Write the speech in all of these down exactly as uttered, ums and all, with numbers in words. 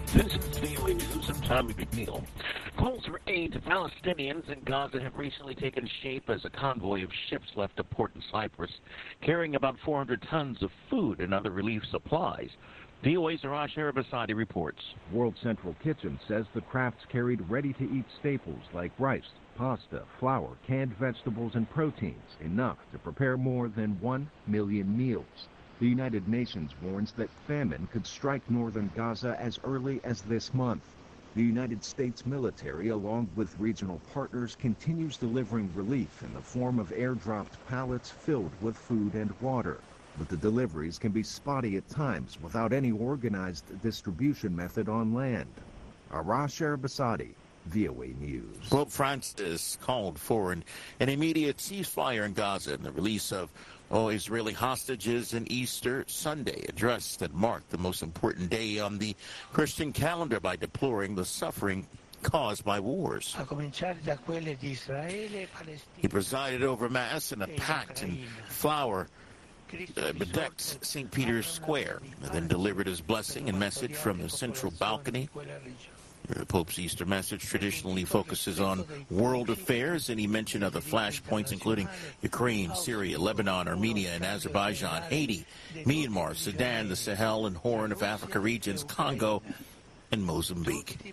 This is V O A News. I'm Tommy McNeil. Calls for aid to Palestinians in Gaza have recently taken shape as a convoy of ships left a port in Cyprus carrying about four hundred tons of food and other relief supplies. V O A's Arash Arabasadi reports. World Central Kitchen says the crafts carried ready-to-eat staples like rice, pasta, flour, canned vegetables, and proteins, enough to prepare more than one million meals. The United Nations warns that famine could strike northern Gaza as early as this month. The United States military, along with regional partners, continues delivering relief in the form of airdropped pallets filled with food and water. But the deliveries can be spotty at times without any organized distribution method on land. Arash Arabasadi, V O A News. Pope Francis called for an, an immediate ceasefire in Gaza and the release of oh, Israeli hostages in Easter Sunday, address that marked the most important day on the Christian calendar by deploring the suffering caused by wars. He presided over Mass in a packed and flower uh, bedecked Saint Peter's Square, and then delivered his blessing and message from the central balcony. The Pope's Easter message traditionally focuses on world affairs, and he mentioned other flashpoints, including Ukraine, Syria, Lebanon, Armenia, and Azerbaijan, Haiti, Myanmar, Sudan, the Sahel and Horn of Africa regions, Congo, and Mozambique.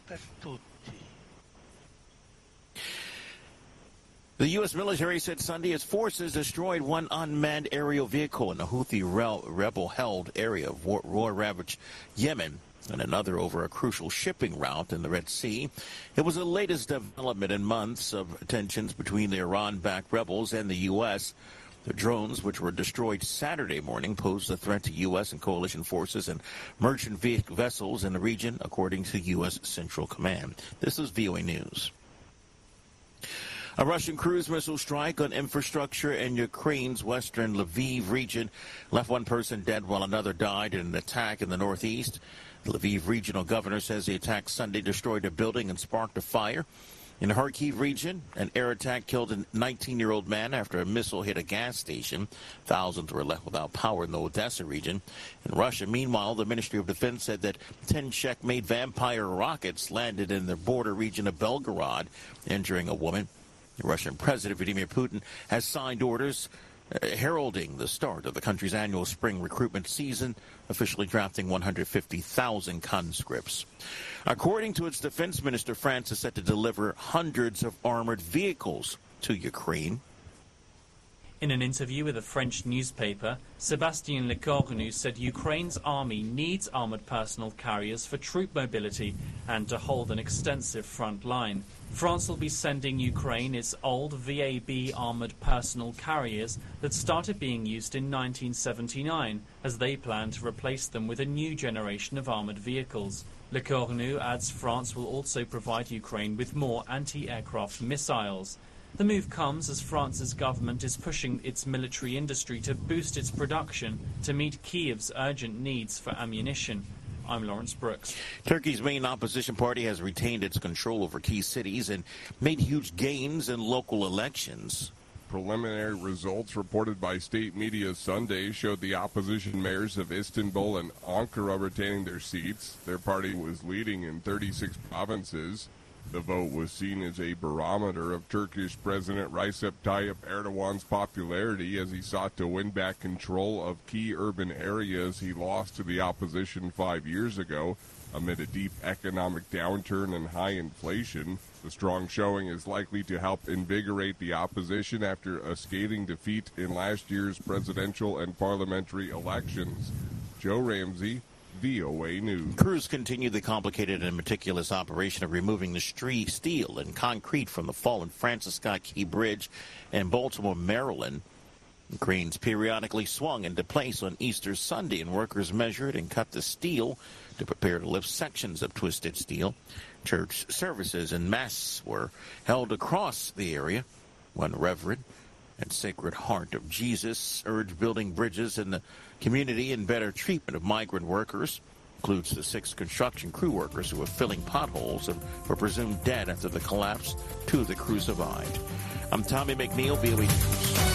The U S military said Sunday its forces destroyed one unmanned aerial vehicle in a Houthi rebel-held area of war-ravaged Yemen, and another over a crucial shipping route in the Red Sea. It was the latest development in months of tensions between the Iran-backed rebels and the U S. The drones, which were destroyed Saturday morning, posed a threat to U S and coalition forces and merchant vessels in the region, according to U S Central Command. This is V O A News. A Russian cruise missile strike on infrastructure in Ukraine's western Lviv region left one person dead while another died in an attack in the northeast. The Lviv regional governor says the attack Sunday destroyed a building and sparked a fire. In the Kharkiv region, an air attack killed a nineteen-year-old man after a missile hit a gas station. Thousands were left without power in the Odessa region. In Russia, meanwhile, the Ministry of Defense said that ten Czech-made Vampire rockets landed in the border region of Belgorod, injuring a woman. The Russian President Vladimir Putin has signed orders uh, heralding the start of the country's annual spring recruitment season, officially drafting one hundred fifty thousand conscripts. According to its defense minister, France is set to deliver hundreds of armored vehicles to Ukraine. In an interview with a French newspaper, Sébastien Lecornu said Ukraine's army needs armored personal carriers for troop mobility and to hold an extensive front line. France will be sending Ukraine its old V A B armored personal carriers that started being used in nineteen seventy-nine, as they plan to replace them with a new generation of armored vehicles. Lecornu adds France will also provide Ukraine with more anti-aircraft missiles. The move comes as France's government is pushing its military industry to boost its production to meet Kiev's urgent needs for ammunition. I'm Lawrence Brooks. Turkey's main opposition party has retained its control over key cities and made huge gains in local elections. Preliminary results reported by state media Sunday showed the opposition mayors of Istanbul and Ankara retaining their seats. Their party was leading in thirty-six provinces. The vote was seen as a barometer of Turkish President Recep Tayyip Erdogan's popularity as he sought to win back control of key urban areas he lost to the opposition five years ago amid a deep economic downturn and high inflation. The strong showing is likely to help invigorate the opposition after a scathing defeat in last year's presidential and parliamentary elections. Joe Ramsey, V O A News. Crews continue the complicated and meticulous operation of removing the street steel and concrete from the fallen Francis Scott Key Bridge in Baltimore, Maryland. Cranes periodically swung into place on Easter Sunday, and workers measured and cut the steel to prepare to lift sections of twisted steel. Church services and mass were held across the area. One reverend and Sacred Heart of Jesus urged building bridges in the community and better treatment of migrant workers. Includes the six construction crew workers who were filling potholes and were presumed dead after the collapse. Two of the crew survived. I'm Tommy McNeil, V O A News.